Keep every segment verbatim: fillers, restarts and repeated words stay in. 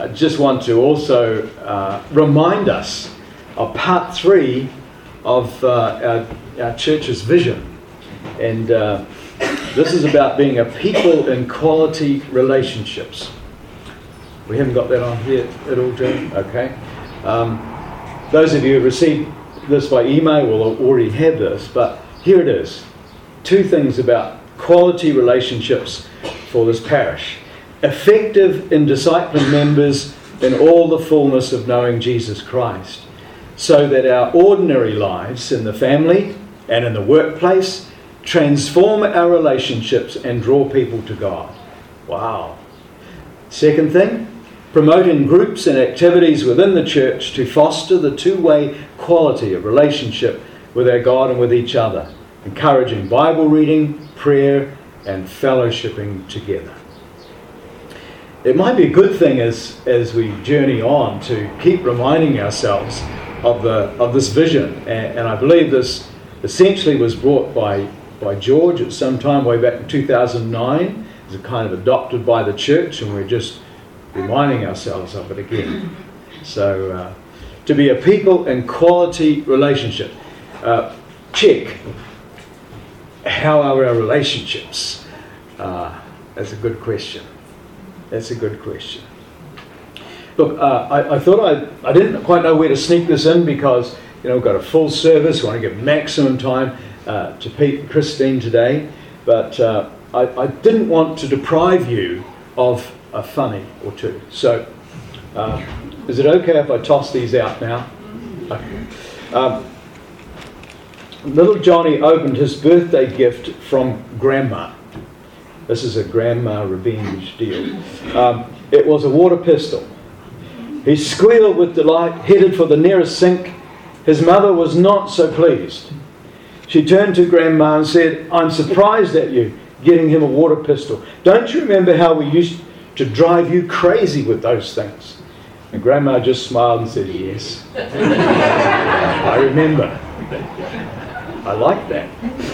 I just want to also uh, remind us of part three of uh, our, our church's vision. And uh, this is about being a people in quality relationships. We haven't got that on here at all, Joe? Okay. Um, those of you who received this by email will already have this, but here it is. Two things about quality relationships for this parish. Effective in discipling members in all the fullness of knowing Jesus Christ, so that our ordinary lives in the family and in the workplace transform our relationships and draw people to God. Wow. Second thing, promoting groups and activities within the church to foster the two-way quality of relationship with our God and with each other, encouraging Bible reading, prayer, and fellowshipping together. It might be a good thing as, as we journey on to keep reminding ourselves of the of this vision. And, and I believe this essentially was brought by, by George at some time way back in two thousand nine. It was kind of adopted by the church, and we're just reminding ourselves of it again. So, uh, to be a people in quality relationship. Uh, check. How are our relationships? Uh, that's a good question. That's a good question. Look, uh, I, I thought I I didn't quite know where to sneak this in because, you know, we've got a full service. We want to give maximum time uh, to Pete and Christine today. But uh, I, I didn't want to deprive you of a funny or two. So, uh, is it okay if I toss these out now? Okay. Um, little Johnny opened his birthday gift from Grandma. This is a grandma revenge deal. Um, it was a water pistol. He squealed with delight, headed for the nearest sink. His mother was not so pleased. She turned to Grandma and said, "I'm surprised at you getting him a water pistol. Don't you remember how we used to drive you crazy with those things?" And Grandma just smiled and said, "Yes." I remember. I like that.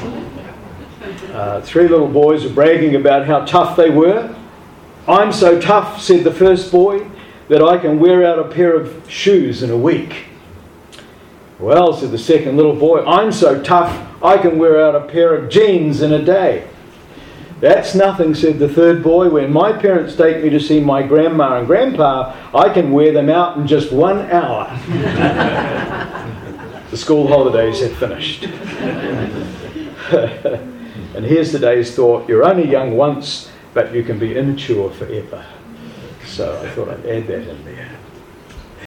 Uh, three little boys were bragging about how tough they were. "I'm so tough," said the first boy, "that I can wear out a pair of shoes in a week." "Well," said the second little boy, "I'm so tough I can wear out a pair of jeans in a day." "That's nothing," said the third boy. "When my parents take me to see my grandma and grandpa, I can wear them out in just one hour." The school holidays had finished. And here's today's thought: you're only young once, but you can be immature forever. So I thought I'd add that in there.